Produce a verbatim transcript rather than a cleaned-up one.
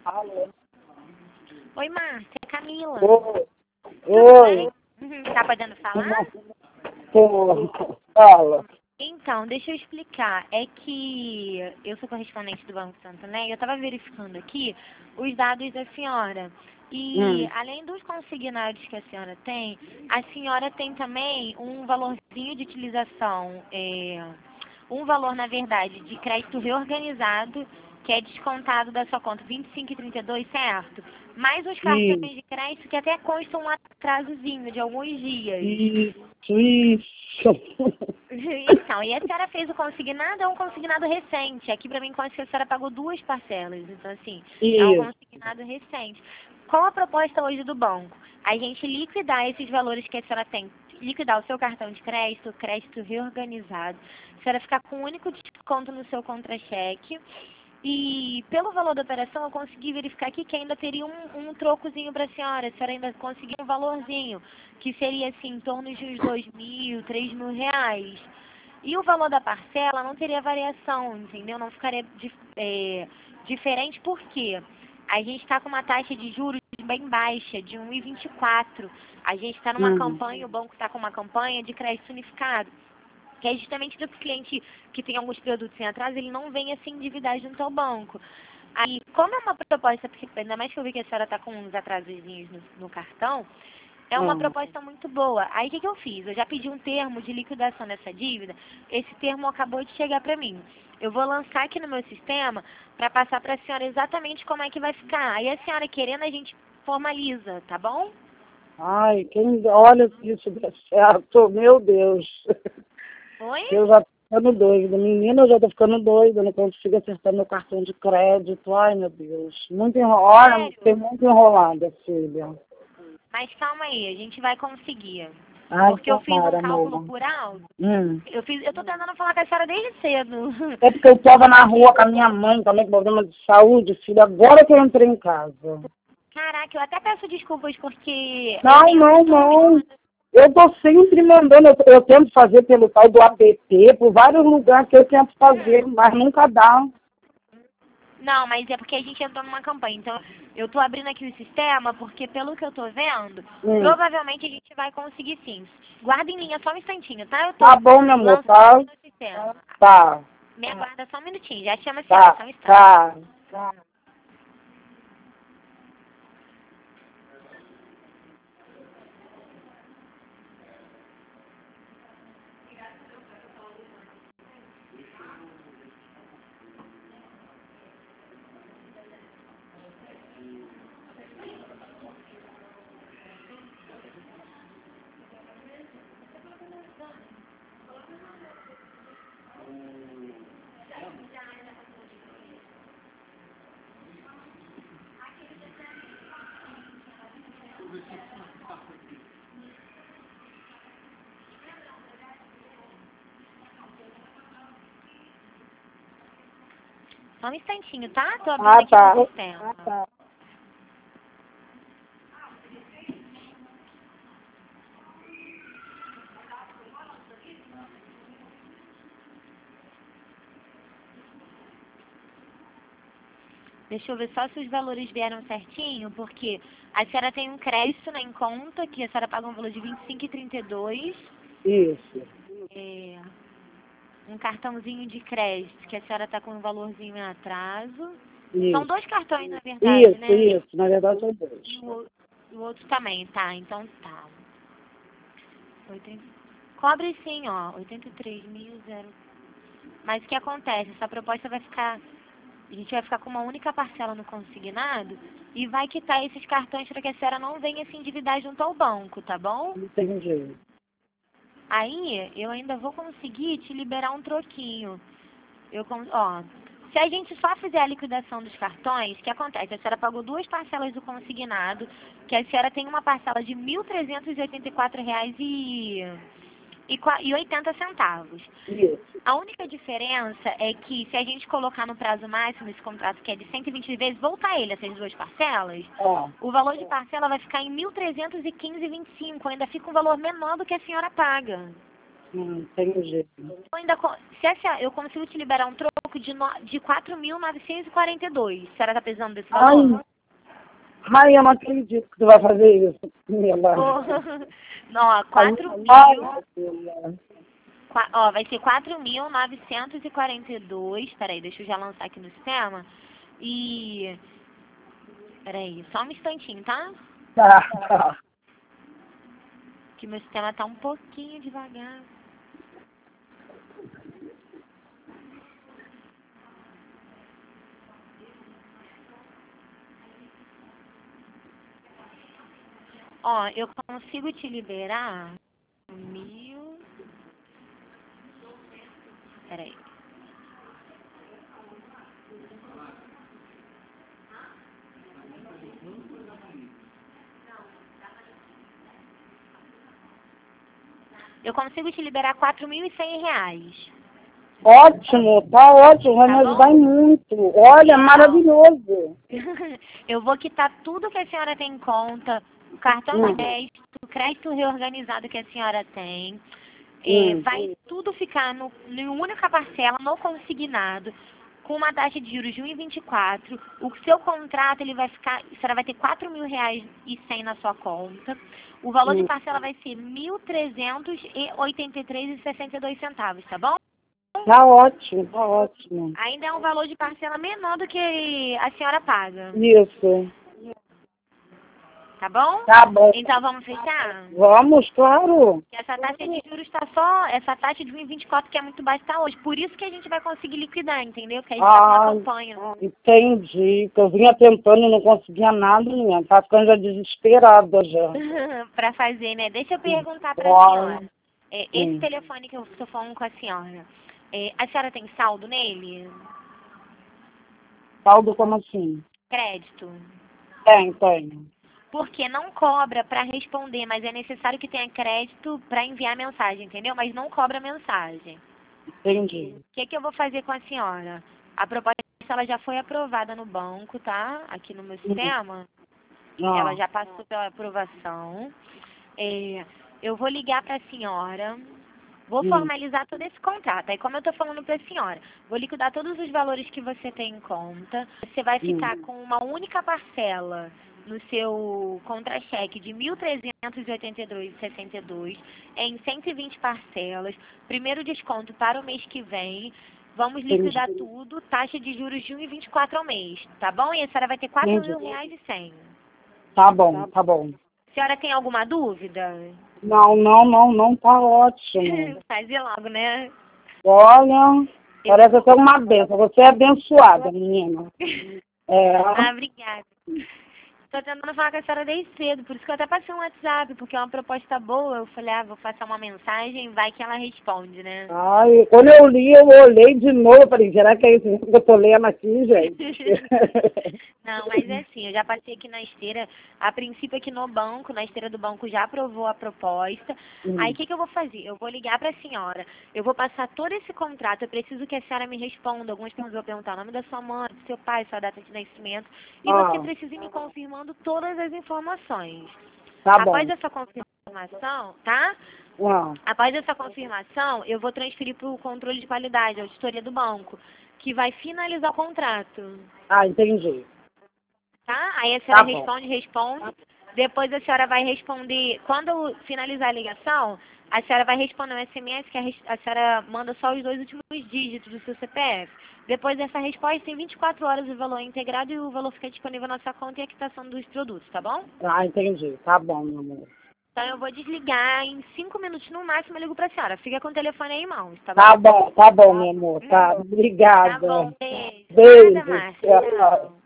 Alô. Oi, Márcia, é Camila. Oi. Tudo Oi. bem? Uhum, tá podendo falar? Pô, fala. Então, deixa eu explicar. É que eu sou correspondente do Banco Santander e eu estava verificando aqui os dados da senhora. E, Hum. além dos consignados que a senhora tem, a senhora tem também um valorzinho de utilização, é, um valor, na verdade, de crédito reorganizado, que é descontado da sua conta vinte e cinco e trinta e dois, certo? Mais os cartões Isso, de crédito que até constam um atrasozinho de alguns dias. isso, isso. Então, e a senhora fez o consignado, é um consignado recente. Aqui pra mim consta que a senhora pagou duas parcelas. Então, assim, é um Isso. consignado recente. Qual a proposta hoje do banco? A gente liquidar esses valores que a senhora tem. Liquidar o seu cartão de crédito, crédito reorganizado. A senhora ficar com um único desconto no seu contra-cheque. E pelo valor da operação, eu consegui verificar aqui que ainda teria um, um trocozinho para a senhora. A senhora ainda conseguiu um valorzinho, que seria assim, em torno de uns dois mil, três mil reais. E o valor da parcela não teria variação, entendeu? Não ficaria dif- é, diferente, por quê? A gente está com uma taxa de juros bem baixa, de um vírgula vinte e quatro. A gente está numa Hum. campanha, o banco está com uma campanha de crédito unificado, que é justamente para o cliente que tem alguns produtos em atraso, ele não venha se endividar junto ao banco. Aí, como é uma proposta, porque ainda mais que eu vi que a senhora está com uns atrasozinhos no, no cartão, é uma Hum. proposta muito boa. Aí, o que, que eu fiz? Eu já pedi um termo de liquidação dessa dívida, esse termo acabou de chegar para mim. Eu vou lançar aqui no meu sistema para passar para a senhora exatamente como é que vai ficar. Aí, a senhora querendo, a gente formaliza, tá bom? Ai, quem olha se isso der certo, meu Deus. Oi? Eu já tô ficando doida. Menina, eu já tô ficando doida. Eu não consigo acertar meu cartão de crédito. Ai, meu Deus. Muito enrolada, Sério? tem muito enrolada, filha. Mas calma aí, a gente vai conseguir. Ai, Porque eu fiz um tomara, cálculo amor. por alto. Hum. Eu fiz, eu tô tentando falar com a senhora desde cedo. É porque eu estava na rua com a minha mãe também, com problema de saúde, filha. Agora que eu entrei em casa. Caraca, eu até peço desculpas porque eu Não, tenho não, costume de não. mandar. Eu tô sempre mandando, eu, eu tento fazer pelo tal do app, por vários lugares que eu tento fazer, mas nunca dá. Não, mas é porque a gente entrou numa campanha. Então, eu tô abrindo aqui o sistema porque, pelo que eu tô vendo, Hum. provavelmente a gente vai conseguir sim. Guarda em linha só um instantinho, tá? Eu tô Tá bom, meu amor, lançando tá? aqui no sistema. Tá, Me aguarda só um minutinho, já chama a senhora, tá, só um instante. tá. Tá. Só um instantinho, tá? Tô abrindo Ah, aqui tá. no sistema. Ah, tá. Deixa eu ver só se os valores vieram certinho, porque a senhora tem um crédito, né, em conta, que a senhora paga um valor de vinte e cinco e trinta e dois. Isso, É, um cartãozinho de crédito, que a senhora está com um valorzinho em atraso. São isso. dois cartões, na verdade, Isso, né? isso. Na verdade são E dois. o, o- o outro também, tá? Então tá. oitenta Cobre sim, ó. oitenta e três mil, zero. Mas o que acontece? Essa proposta vai ficar. A gente vai ficar com uma única parcela no consignado e vai quitar esses cartões para que a senhora não venha se endividar junto ao banco, tá bom? Entendi. Aí eu ainda vou conseguir te liberar um troquinho. Eu, con- ó, se a gente só fizer a liquidação dos cartões, o que acontece? A senhora pagou duas parcelas do consignado, que a senhora tem uma parcela de mil trezentos e oitenta e quatro reais e, e, qua- e oitenta centavos. Isso. A única diferença é que se a gente colocar no prazo máximo esse contrato, que é de cento e vinte vezes, voltar ele, essas duas parcelas, Ó, o valor de parcela vai ficar em mil trezentos e quinze e vinte e cinco. Ainda fica um valor menor do que a senhora paga. Hum, entendi. Eu ainda, co- se a senhora- eu consigo te liberar um troco de, no, de quatro mil novecentos e quarenta e dois. A senhora tá precisando desse valor? Ai, ai, eu não acredito que tu vai fazer isso, Camila. Oh, não, ó, quatro Ai, mil, Camila. qua- ó, vai ser quatro mil novecentos e quarenta e dois. Peraí, deixa eu já lançar aqui no sistema. E, peraí, só um instantinho, tá? Tá, tá. Que meu sistema tá um pouquinho devagar. Ó, eu consigo te liberar mil. Peraí. Eu consigo te liberar quatro mil e cem reais. Ótimo, tá ótimo, vai Tá me ajudar bom? muito. Olha, maravilhoso. Eu vou quitar tudo que a senhora tem em conta, o cartão de Hum, crédito, o crédito reorganizado que a senhora tem. É, hum, vai tudo ficar no, em única parcela, no consignado, com uma taxa de juros de um vírgula vinte e quatro. O seu contrato ele vai ficar, a senhora vai ter quatro mil reais e cem na sua conta. O valor de hum. parcela vai ser mil trezentos e oitenta e três e sessenta e dois centavos, tá bom? Tá ótimo, tá ótimo. Ainda é um valor de parcela menor do que a senhora paga, Isso. tá bom? Tá bom. Então vamos fechar? Vamos, claro. Que essa taxa de juros está só, essa taxa de um vírgula vinte e quatro que é muito baixa está hoje. Por isso que a gente vai conseguir liquidar, entendeu? Porque a gente está com Ah, uma campanha entendi. Que eu vinha tentando e não conseguia nada, menina. Tá ficando já desesperada já. para fazer, né? Deixa eu perguntar para a Olha, senhora. É, esse hum. telefone que eu estou falando com a senhora, é, a senhora tem saldo nele? Saldo como assim? Crédito? Tem, tem. Porque não cobra para responder, mas é necessário que tenha crédito para enviar mensagem, entendeu? Mas não cobra mensagem. Entendi. O que, que eu vou fazer com a senhora? A proposta ela já foi aprovada no banco, tá? Aqui no meu sistema. Ela Ah, já passou pela aprovação. É, eu vou ligar para a senhora, vou hum, formalizar todo esse contrato. Aí, como eu estou falando para a senhora, vou liquidar todos os valores que você tem em conta. Você vai hum. ficar com uma única parcela no seu contra-cheque de mil trezentos e oitenta e dois reais e sessenta e dois centavos em cento e vinte parcelas. Primeiro desconto para o mês que vem. Vamos liquidar Entendi. tudo, taxa de juros de um vírgula vinte e quatro ao mês, tá bom? E a senhora vai ter quatro Entendi. mil reais e cem. Tá bom, tá bom. A senhora tem alguma dúvida? Não, não, não, não, tá ótimo. Fazer logo, né? Olha, Eu parece até uma benção. Você é abençoada, menina. É. Ah, obrigada. Tô tentando falar com a senhora desde cedo, por isso que eu até passei um WhatsApp, porque é uma proposta boa. Eu falei, ah, vou passar uma mensagem, vai que ela responde, né? Ai, quando eu li, eu olhei de novo, falei, será que é isso que eu tô lendo aqui, gente? Não, mas é assim, eu já passei aqui na esteira, a princípio aqui no banco, na esteira do banco já aprovou a proposta. Hum. Aí o que, que eu vou fazer? Eu vou ligar para a senhora, eu vou passar todo esse contrato, eu preciso que a senhora me responda. Algumas pessoas vão perguntar o nome da sua mãe, do seu pai, sua data de nascimento, e Ah, você precisa ir me confirmando todas as informações. tá Após bom. essa confirmação, tá? Ah, Após essa confirmação, eu vou transferir para o controle de qualidade, a auditoria do banco, que vai finalizar o contrato. ah, entendi. Tá? Aí a Tá senhora bom. responde, responde. Depois a senhora vai responder. Quando finalizar a ligação, a senhora vai responder um S M S que a, res- a senhora manda só os dois últimos dígitos do seu C P F. Depois dessa resposta, em vinte e quatro horas o valor é integrado e o valor fica disponível na sua conta e a quitação dos produtos, tá bom? Ah, entendi. Tá bom, meu amor. Então eu vou desligar. Em cinco minutos no máximo eu ligo pra senhora. Fica com o telefone aí em mãos, tá Tá bom? bom, tá bom, meu amor. Tá, Tá obrigada. bom, beijo. Beijo. Nada, Márcia. Tchau. Tchau.